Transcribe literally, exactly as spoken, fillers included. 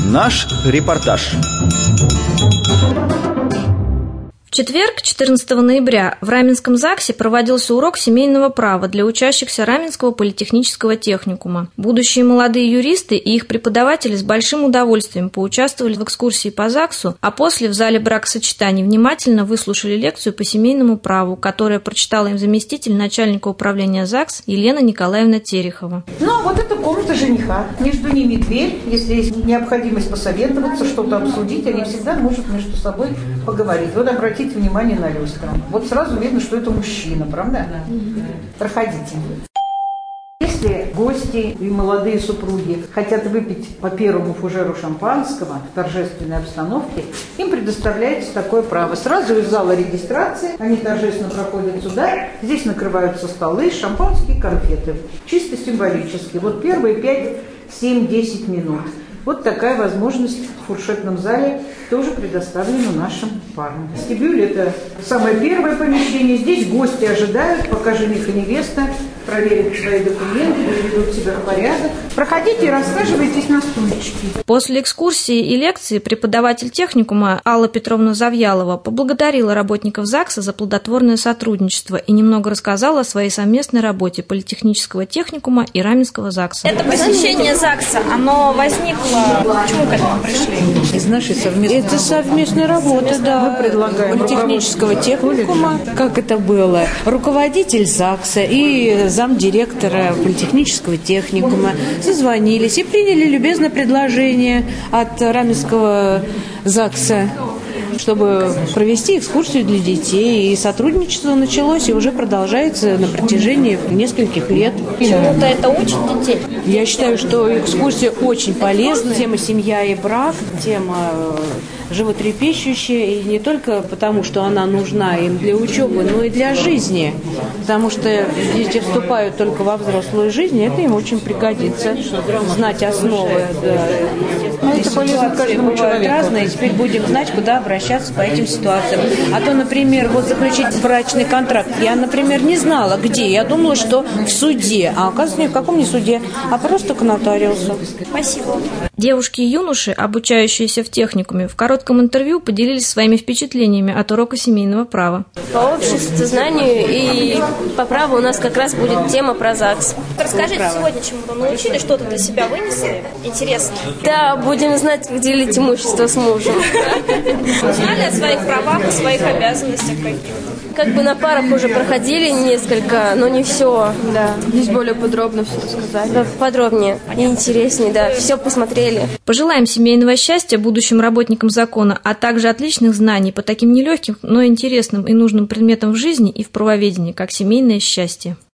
Наш репортаж. В четверг, четырнадцатого ноября, в Раменском ЗАГСе проводился урок семейного права для учащихся Раменского политехнического техникума. Будущие молодые юристы и их преподаватели с большим удовольствием поучаствовали в экскурсии по ЗАГСу, а после в зале бракосочетаний внимательно выслушали лекцию по семейному праву, которую прочитала им заместитель начальника управления ЗАГС Елена Николаевна Терехова. Ну, а вот это комната жениха. Между ними дверь. Если есть необходимость посоветоваться, что-то обсудить, они всегда могут между собой поговорить. Вот обратите внимание на люстру. Вот сразу видно, что это мужчина, правда? Проходите. Если гости и молодые супруги хотят выпить по первому фужеру шампанского в торжественной обстановке, им предоставляется такое право. Сразу из зала регистрации они торжественно проходят сюда, здесь накрываются столы, шампанские, конфеты. Чисто символически. Вот первые пять, семь, десять минут. Вот такая возможность в фуршетном зале тоже предоставлена нашим парам. Вестибюль – это самое первое помещение. Здесь гости ожидают, пока жених и невеста проверят свои документы, приведут себя в порядок. Проходите и рассаживайтесь на стульчики. После экскурсии и лекции преподаватель техникума Алла Петровна Завьялова поблагодарила работников ЗАГСа за плодотворное сотрудничество и немного рассказала о своей совместной работе политехнического техникума и Раменского ЗАГСа. Это посещение ЗАГСа, оно возникло, почему к этому пришли? Из нашей совместной Это совместная работа, да, политехнического техникума. Как это было? Руководитель ЗАГСа и замдиректора политехнического техникума созвонились и приняли любезное предложение от Раменского ЗАГСа, чтобы провести экскурсию для детей. И сотрудничество началось и уже продолжается на протяжении нескольких лет. Чему-то это учит детей? Я считаю, что экскурсия очень полезна. Тема «Семья и брак», тема животрепещущая, и не только потому, что она нужна им для учебы, но и для жизни. Потому что дети вступают только во взрослую жизнь, и это им очень пригодится. Знать основы. Да. Это полезно каждому человеку. Разные, теперь будем знать, куда обращаться по этим ситуациям. А то, например, вот заключить брачный контракт. Я, например, не знала, где. Я думала, что в суде. А оказывается, ни в каком не суде, а просто к нотариусу. Спасибо. Девушки и юноши, обучающиеся в техникуме, в коротком интервью поделились своими впечатлениями от урока семейного права. По обществознанию и по праву у нас как раз будет тема про ЗАГС. Расскажите, сегодня чему-то научили, что-то для себя вынесли? Интересно. Да, будем знать, как делить имущество с мужем. Узнали о своих правах и своих обязанностях каких-то? Как бы на парах уже проходили несколько, но не все, да. Здесь более подробно все рассказали. Да, подробнее и интереснее, да, все посмотрели. Пожелаем семейного счастья будущим работникам закона, а также отличных знаний по таким нелегким, но интересным и нужным предметам в жизни и в правоведении, как семейное счастье.